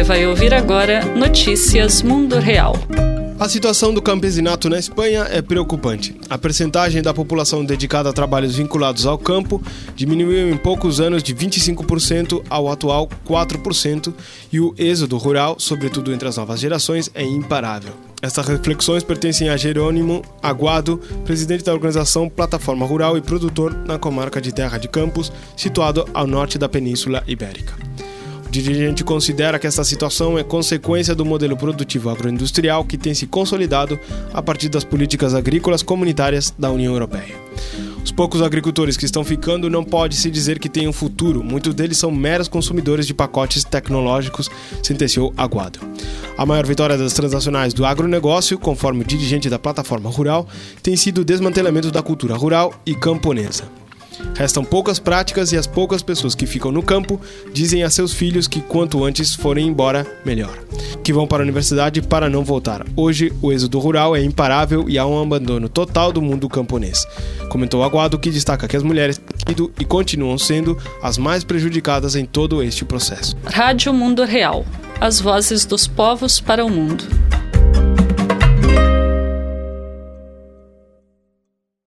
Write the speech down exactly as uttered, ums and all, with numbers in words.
vai ouvir agora Notícias Mundo Real. A situação do campesinato na Espanha é preocupante. A percentagem da população dedicada a trabalhos vinculados ao campo diminuiu em poucos anos de vinte e cinco por cento ao atual quatro por cento e o êxodo rural, sobretudo entre as novas gerações, é imparável. Estas reflexões pertencem a Jerônimo Aguado, presidente da organização Plataforma Rural e produtor na comarca de Terra de Campos, situado ao norte da Península Ibérica. O dirigente considera que esta situação é consequência do modelo produtivo agroindustrial que tem se consolidado a partir das políticas agrícolas comunitárias da União Europeia. Os poucos agricultores que estão ficando não pode-se dizer que têm um futuro, muitos deles são meros consumidores de pacotes tecnológicos, sentenciou Aguado. A maior vitória das transnacionais do agronegócio, conforme o dirigente da Plataforma Rural, tem sido o desmantelamento da cultura rural e camponesa. Restam poucas práticas e as poucas pessoas que ficam no campo dizem a seus filhos que quanto antes forem embora, melhor. Que vão para a universidade para não voltar. Hoje, o êxodo rural é imparável e há um abandono total do mundo camponês. Comentou Aguado, que destaca que as mulheres têm sido e continuam sendo as mais prejudicadas em todo este processo. Rádio Mundo Real. As vozes dos povos para o mundo.